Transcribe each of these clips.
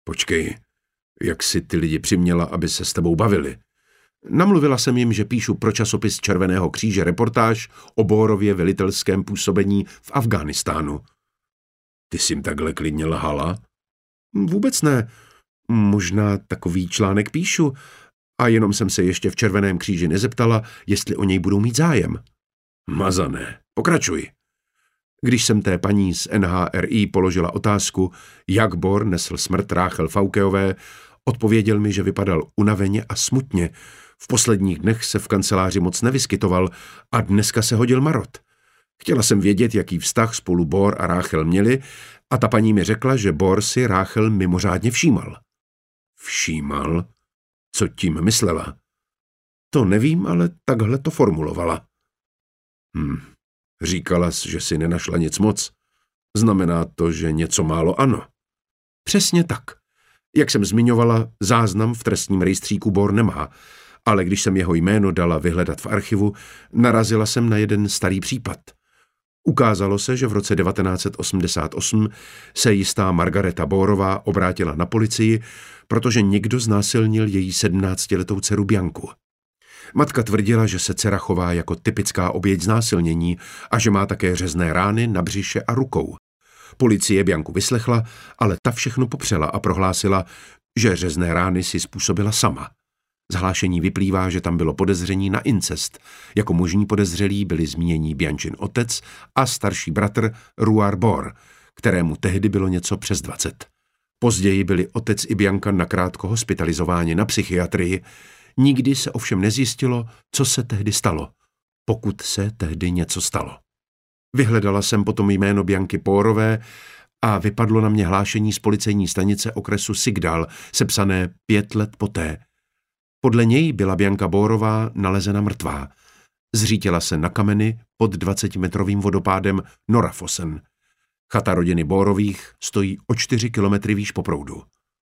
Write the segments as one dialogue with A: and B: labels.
A: Počkej, jak si ty lidi přiměla, aby se s tebou bavili? Namluvila jsem jim, že píšu pro časopis Červeného kříže reportáž o Borově velitelském působení v Afghánistánu. Ty jsi jim takhle klidně lhala? Vůbec ne. Možná takový článek píšu a jenom jsem se ještě v Červeném kříži nezeptala, jestli o něj budou mít zájem. Mazané, pokračuj. Když jsem té paní z NHRI položila otázku, jak Bor nesl smrt Ráchel Faukeové, odpověděl mi, že vypadal unaveně a smutně. V posledních dnech se v kanceláři moc nevyskytoval a dneska se hodil marot. Chtěla jsem vědět, jaký vztah spolu Bor a Ráchel měli a ta paní mi řekla, že Bor si Ráchel mimořádně všímal. Všímal? Co tím myslela? To nevím, ale takhle to formulovala. Říkala jsi, že si nenašla nic moc. Znamená to, že něco málo ano. Přesně tak. Jak jsem zmiňovala, záznam v trestním rejstříku Bor nemá, ale když jsem jeho jméno dala vyhledat v archivu, narazila jsem na jeden starý případ. Ukázalo se, že v roce 1988 se jistá Margareta Borová obrátila na policii, protože někdo znásilnil její 17letou dceru Bianku. Matka tvrdila, že se dcera chová jako typická oběť znásilnění a že má také řezné rány na břiše a rukou. Policie Bianku vyslechla, ale ta všechno popřela a prohlásila, že řezné rány si způsobila sama. Z hlášení vyplývá, že tam bylo podezření na incest. Jako možní podezřelí byli zmínění Biančin otec a starší bratr Ruar Bor, kterému tehdy bylo něco přes 20. Později byli otec i Bianka nakrátko hospitalizováni na psychiatrii. Nikdy se ovšem nezjistilo, co se tehdy stalo, pokud se tehdy něco stalo. Vyhledala jsem potom jméno Bianky Pórové a vypadlo na mě hlášení z policejní stanice okresu Sigdal, sepsané 5 let poté. Podle něj byla Bianka Bórová nalezena mrtvá. Zřítila se na kameny pod 20metrovým vodopádem Norafosen. Chata rodiny Bórových stojí o 4 kilometry výš po proudu.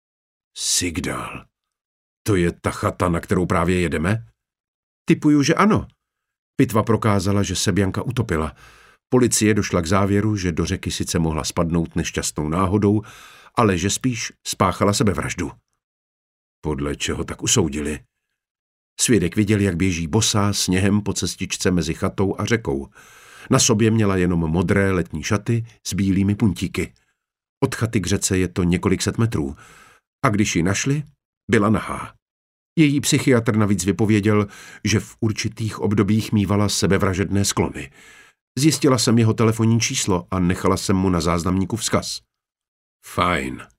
A: Sigdal. To je ta chata, na kterou právě jedeme? Tipuju, že ano. Pitva prokázala, že se Bianka utopila. Policie došla k závěru, že do řeky sice mohla spadnout nešťastnou náhodou, ale že spíš spáchala sebevraždu. Podle čeho tak usoudili? Svědek viděl, jak běží bosá sněhem po cestičce mezi chatou a řekou. Na sobě měla jenom modré letní šaty s bílými puntíky. Od chaty k řece je to několik set metrů. A když ji našli, byla nahá. Její psychiatr navíc vypověděl, že v určitých obdobích mívala sebevražedné sklony. Zjistila jsem jeho telefonní číslo a nechala jsem mu na záznamníku vzkaz. Fajn.